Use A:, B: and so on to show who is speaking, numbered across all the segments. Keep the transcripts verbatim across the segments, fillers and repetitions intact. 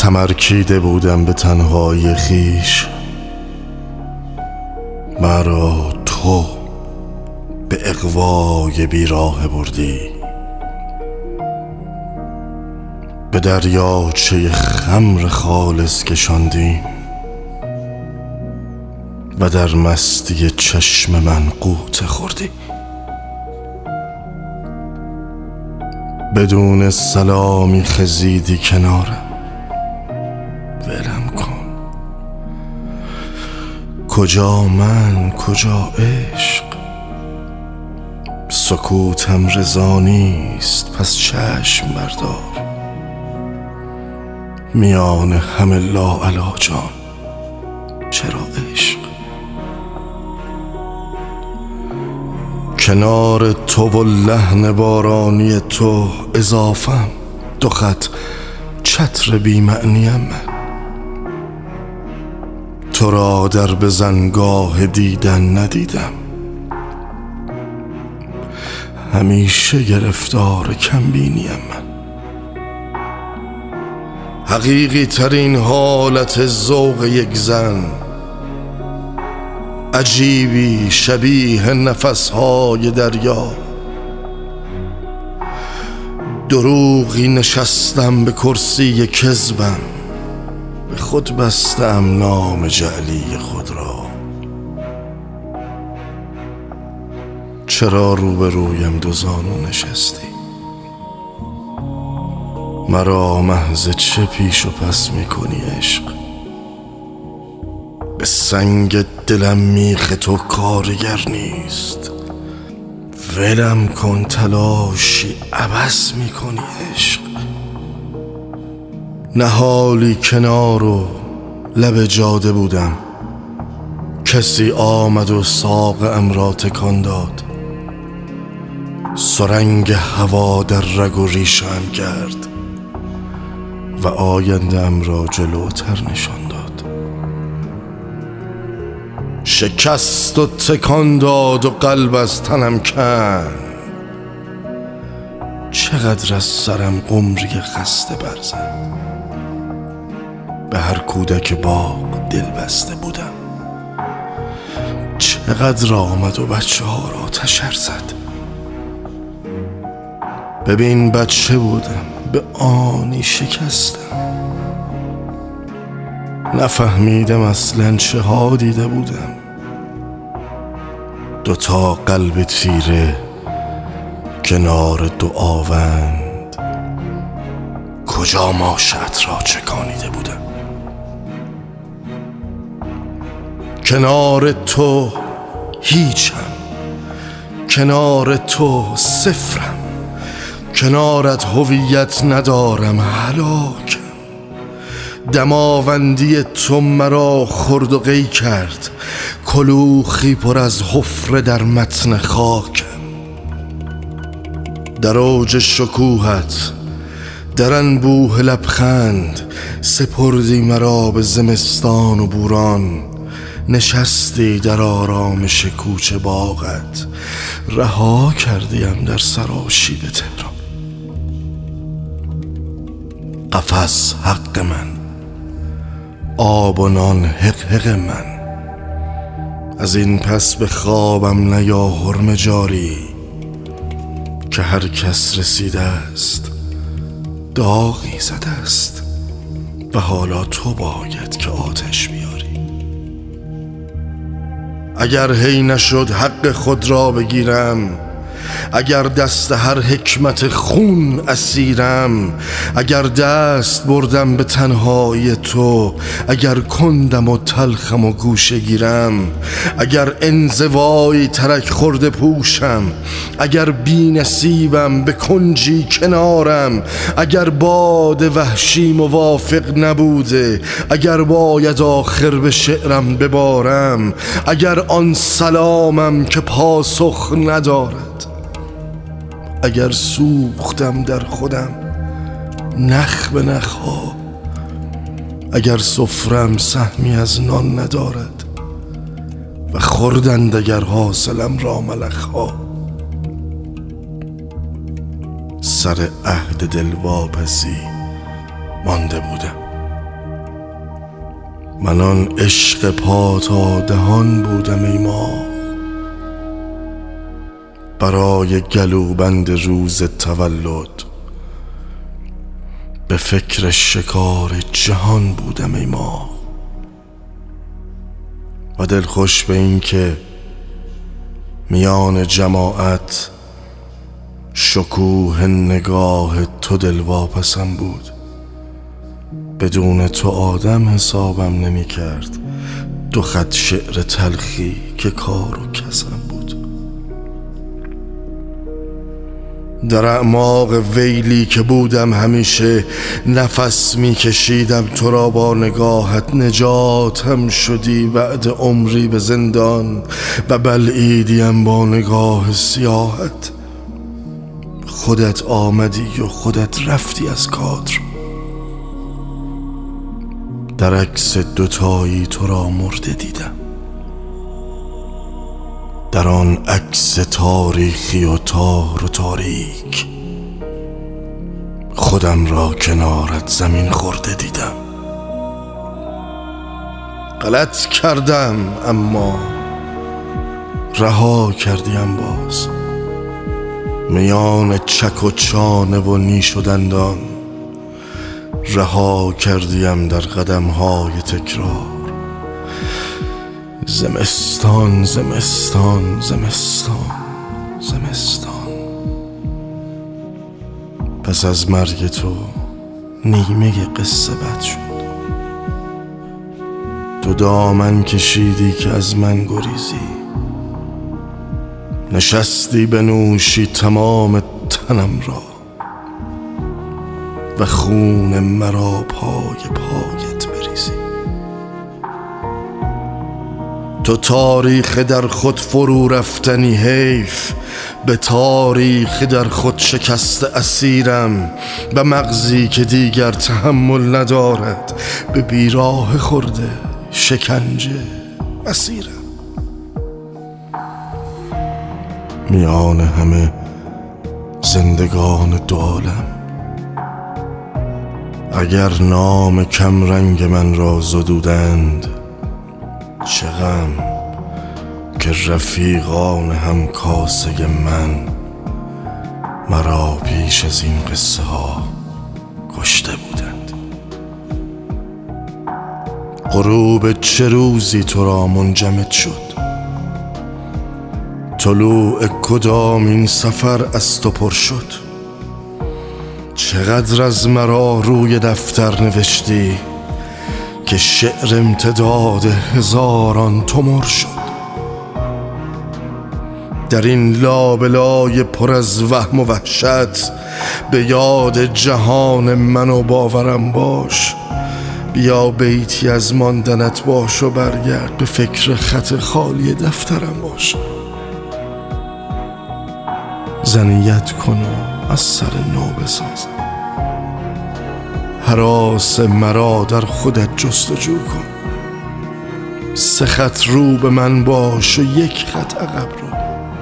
A: کمرکیده بودم به تنهایی خیش، مرا تو به اغوای بیراه بردی. به دریاچه خمر خالص کشاندیم و در مستی چشم من غوطه خوردی. بدون سلامی خزیدی کنارم، ولم کن. کجا من کجا عشق؟ سکوتم رضا نیست، پس چشم بردار. میان همه لاعلاجان چرا عشق؟ کنار تو و لحن بارانی تو اضافم، دو خط چتر بی معنیم من. تو را در بزنگاه دیدن ندیدم، همیشه گرفتار کمبینیم من. حقیقی ترین حالت ذوق یک زن، عجیبی شبیه نفسهای دریا. دروغی نشستم به کرسی کذبم، به خود بستم نام جعلی خود را. چرا روبرویم دو زانو نشستی؟ مرا محض چه پیش و پس میکنی عشق؟ به سنگ دلم میخ تو کارگر نیست، ولم کن. تلاشی عبث میکنی عشق. نهالی کنار و لب جاده بودم، کسی آمد و ساقم را تکان داد. سرنگ هوا در رگ و ریشم کرد و آینده‌ام را جلوتر نشان داد. شکست و تکان داد و قلب از تنم کند. چقدر از سرم قمری خسته برزد. به هر کودک باغ دل بسته بودم، چقدر آمد و بچه ها را تشر زد. ببین بچه بودم، به آنی شکستم. نفهمیدم اصلا چه ها دیده بودم. دوتا قلب تیره کنار دو آوند، کجا ماشه‌ات را چکانیده بودم. کنار تو هیچم، کنار تو صفرم. کنارت هویت ندارم، هلاکم. دماوندی تو مرا خرد و قی کرد، کلوخی پر از حفره در متن خاکم. در اوج شکوهت، در انبوه لبخند، سپردی مرا به زمستان و بوران. نشستی در آرامش کوچه باغت، رها کردیم در سراشیب تهران. قفس حق من، آب و نان حق حق من. از این پس به خوابم نیا حرم جاری، که هر کس رسیده است داغی زده است و حالا تو باید که آتش بیاری. اگر هی نشد حق خود را بگیرم، اگر دست هر حکمت خون اسیرم، اگر دست بردم به تنهایی تو، اگر کندم و تلخم و گوشه گیرم، اگر انزوایی ترک خورده پوشم، اگر بی نصیبم به کنجی کنارم، اگر باد وحشی موافق نبوده، اگر باید آخر به شعرم ببارم، اگر آن سلامم که پاسخ ندارد، اگر سوختم در خودم نخ به نخها، اگر سفرم سهمی از نان ندارد و خوردند اگر حاصلم را ملخها. سر عهد دلواپسی مانده بودم، من آن عشق پا تا دهان بودم ای ماه، برای گلوبند روز تولد به فکر شکار جهان بودم ای ماه. و دلخوش به این که میان جماعت شکوه نگاه تو دلواپسم بود. بدون تو آدم حسابم نمی کرد، دو خط شعر تلخی که کار و کسم بود. در اعماق ویلی که بودم همیشه نفس می کشیدم تو را با نگاهت، نجاتم شدی بعد عمری به زندان و بلعیدیم با نگاه سیاهت. خودت آمدی و خودت رفتی از کادر، در عکس دوتایی تو را مرده دیدم. در آن عکس تاریخی و تار و تاریک خودم را کنارت زمین خورده دیدم. غلط کردم اما رها کردیم باز، میان چک و چانه و نیش و دندان رها کردیم در قدم‌های تکرار. زمستان زمستان زمستان زمستان. پس از مرگ تو نیمه قصه بد شد. تو دامن کشیدی که از من گریزی، نشستی بنوشی تمام تنم را و خون مرا پای پایت بریزی. تو تاریخ در خود فرو رفتنی، حیف به تاریخ در خود شکست اسیرم و مغزی که دیگر تحمل ندارد به بیراه خورده شکنجه اسیرم. میان همه زندگان دو عالم اگر نام کم رنگ من را زدودند، چه غم که رفیقان هم کاسه من مرا پیش از این قصه ها کشته بودند. غروب چه روزی تو را منجمد شد، طلوع کدام این سفر از تو پر شد. چقدر از مرا روی دفتر نوشتی که شعر امتداد هزاران تومر شد. در این لابلای پر از وهم و وحشت به یاد جهان من و باورم باش. بیا بیتی از ماندنت باش و برگرد به فکر خط خالی دفترم باش. زنیت کن و از سر نو بسازم، هراس مرا در خودت جستجو کن. سه خط رو به من باش و یک خط عقب رو،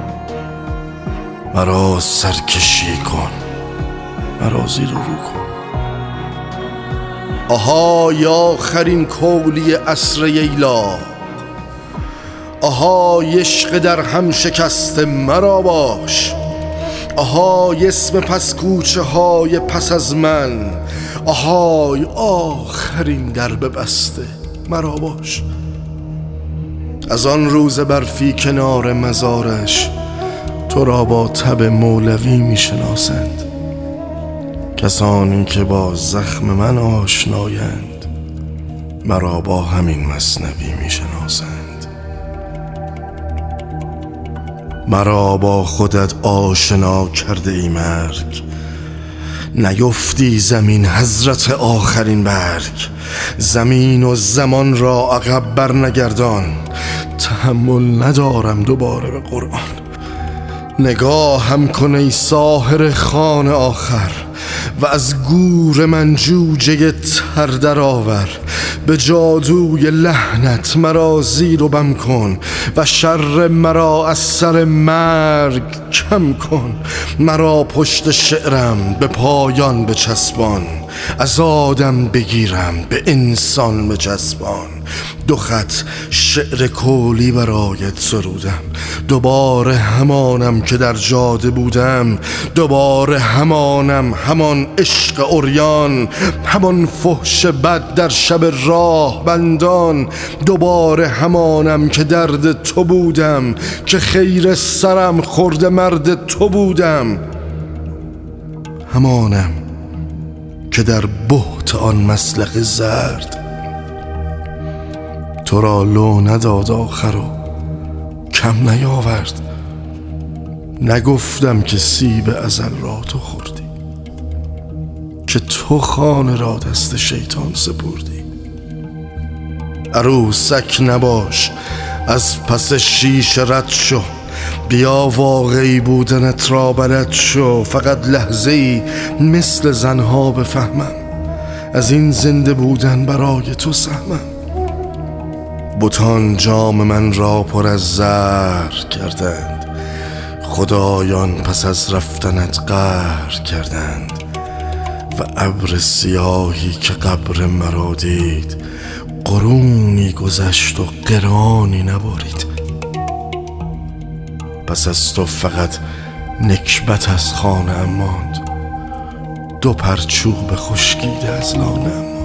A: مرا سرکشی کن، مرا زیر و رو کن. آهای آخرین کولی عصر ییلا، آهای عشق در هم شکست مرا باش. آهای اسم پس کوچه های پس از من، آهای آخرین درب بسته مرا باش. از آن روز برفی کنار مزارش تو را با تب مولوی می شناسند. کسانی که با زخم من آشنایند مرا با همین مثنوی می شناسند. مرا با خودت آشنا کرده ای مرگ، نیفتی زمین حضرت آخرین برگ. زمین و زمان را عقب بر نگردان، تحمل ندارم دوباره به قرآن. نگاه هم کن ای ساحر خان آخر و از گور من جوجه تر در آور. به جادوی لحنت مرا زیر و بم کن و شر مرا از سر مرگ کم کن. مرا پشت شعرم به پایان بچسبان، از آدم بگیرم به انسان بچسبان. دو خط شعر کولی برایت سرودم، دوباره همانم که در جاده بودم، دوباره همانم، همان عشق عریان، همان فحش بد در شب راه بندان، دوباره همانم که درد تو بودم، که خیر سرم خورده مرد تو بودم، همانم که در بهت آن مسلخ زرد تو را لو نداد آخر و کم نیاورد. نگفتم که سیب ازل را تو خوردی، که تو خانه را دست شیطان سپردی. عروسک نباش، از پس شیشه رد شو، بیا واقعی بودنت را بلد شو. فقط لحظه ای مثل زنها بفهمم، از این زنده بودن برای تو سهمم. بتان جام من را پر از زهر کردند، خدایان پس از رفتنت قهر کردند. و ابر سیاهی که قبر مرا دید، قرونی گذشت و قرانی نبارید. پس از تو فقط نکبت از خانه ام ماند، دو پرچوب خشکیده از لانه ام ماند.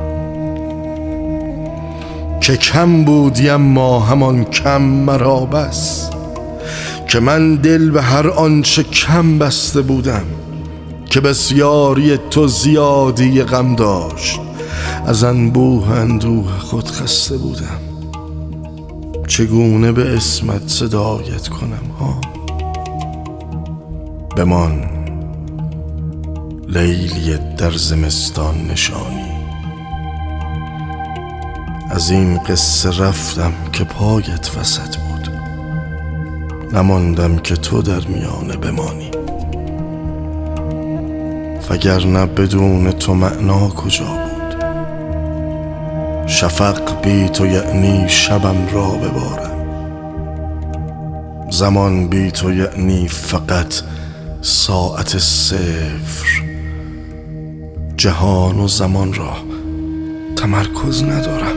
A: که کم بودی اما همان کم مرا بس، که من دل به هر آنچه کم بسته بودم. که بسیاری تو زیادی غم داشت، از انبوه اندوه خود خسته بودم. چگونه به اسمت صدایت کنم ها؟ بمان لیلی در زمستان نشانی، از این قصه رفتم که پایت وسط بود، نماندم که تو در میانه بمانی. وگرنه بدون تو معنا کجا بود؟ شفق بی تو یعنی شبم را ببارم، زمان بی تو یعنی فقط ساعت صفر. جهان و زمان را تمرکز ندارم،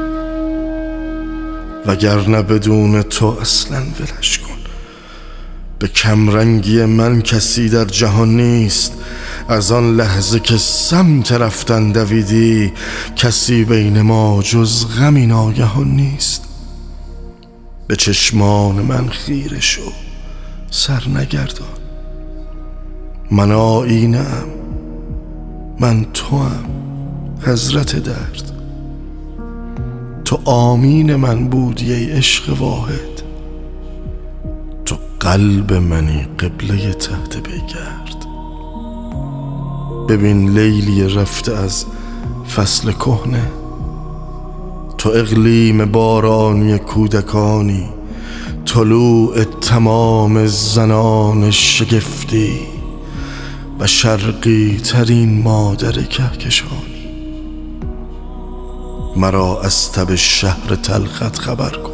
A: وگرنه بدون تو اصلا ولش کن. به کمرنگی من کسی در جهان نیست، از آن لحظه که سمت رفتن دویدی، کسی بین ما جز غمی ناگهان نیست. به چشمان من خیره شو، سر نگردان. من آینه ام، من تو ام، حضرت درد. تو آمین من بودی ای عشق واحد، تو قلب منی قبله تحت پیگرد. ببین لیلی رفته از فصل کهنه، تو اقلیم بارانی کودکانی، طلوع تمام زنان شگفتی و شرقی ترین مادر کهکشانی. مرا از تب شهر تلخت خبر کن،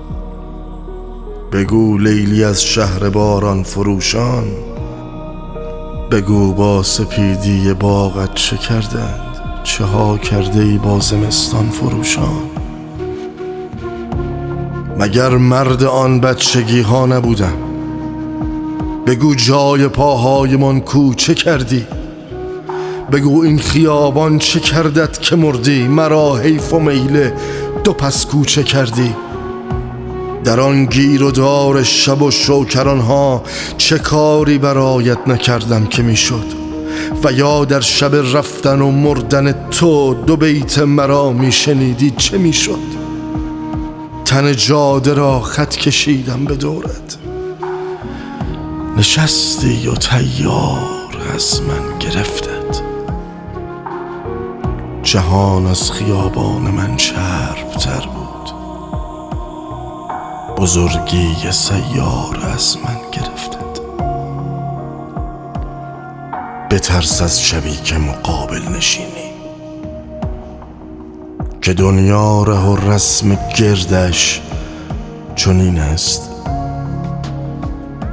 A: بگو لیلی از شهر باران فروشان، بگو با سپیدی باغت چه کردند، چه ها کرده ای با زمستان فروشان. مگر مرد آن بچگی ها نبودم؟ بگو جای پاهای من کو چه کردی؟ بگو این خیابان چه کردت که مردی؟ مرا حیف و میله دو پس کو چه کردی؟ در آن گیر و دار شب و شوکران ها چه کاری برایت نکردم که میشد؟ و یا در شب رفتن و مردن تو دو بیت مرا میشنیدی چه میشد؟ تن جاده را خط کشیدم به دورت، نشستی و تیار از من گرفتت. جهان از خیابان من چرب تر بود، بزرگی سیار از من گرفتت. بترس از شبی که مقابل نشینی، که دنیا ره و رسم گردش چنین است.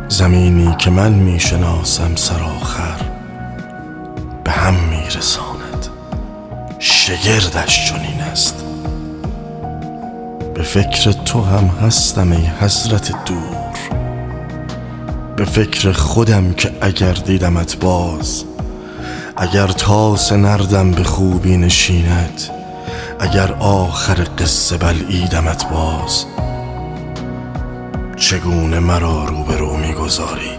A: زمینی که من میشناسم سرآخر به هم میرساند. شگردش چنین است. به فکر تو هم هستم ای حضرت دور، به فکر خودم که اگر دیدمت باز، اگر تاس نردم به خوبی نشیند، اگر آخر قصه بلعیدمت باز، چگونه مرا روبرو میگذاری؟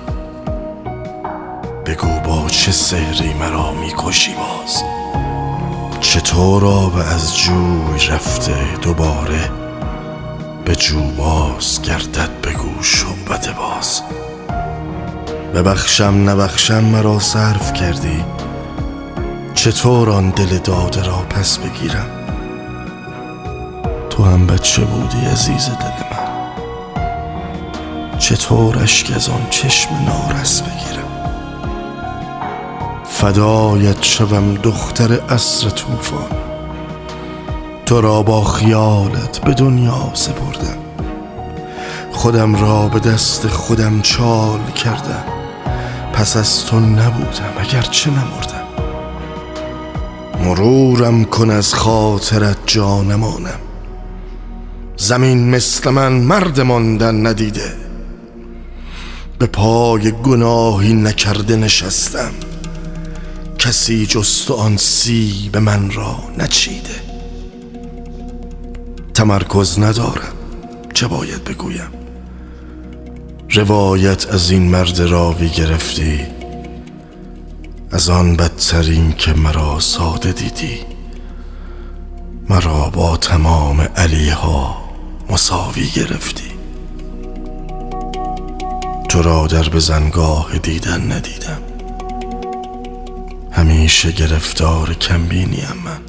A: بگو با چه سحری مرا میکشی باز؟ چطور آب از جوی رفته دوباره به جو باز گردد؟ بگو شعبده باز. ببخشم نبخشم مرا صرف کردی، چطور آن دل داده را پس بگیرم؟ تو هم بچه بودی عزیز دل من، چطور اشک از آن چشم نارس بگیرم؟ فدایت شوم دختر عصر طوفان، تو را با خیالت به دنیا سپردم، خودم را به دست خودم چال کردم، پس از تو نبودم اگرچه نمردم. مرورم کن از خاطرت جانمانم، زمین مثل من مرد ماندن ندیده، به پای گناهی نکرده نشستم، کسی جز تو آن سیب من را نچیده. تمرکز ندارم چه باید بگویم، روایت از این مرد راوی گرفتی، از آن بدترین که مرا ساده دیدی، مرا با تمام علی ها مساوی گرفتی. تو را در بزنگاه دیدن ندیدم، همیشه گرفتار کمبینیم من،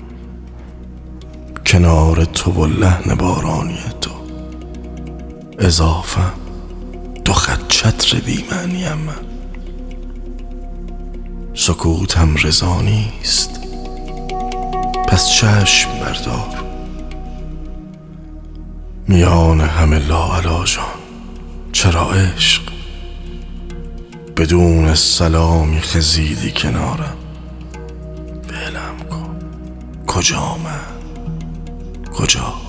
A: کنار تو و لحن بارانی تو اضافم دو خط چتر بی‌معنیم من. سکوتم رضا نیست پس چشم بردار، میان همه لاعلاجان چرا عشق؟ بدون سلامی خزیدی کنارم، ولم کن کجا من کجا؟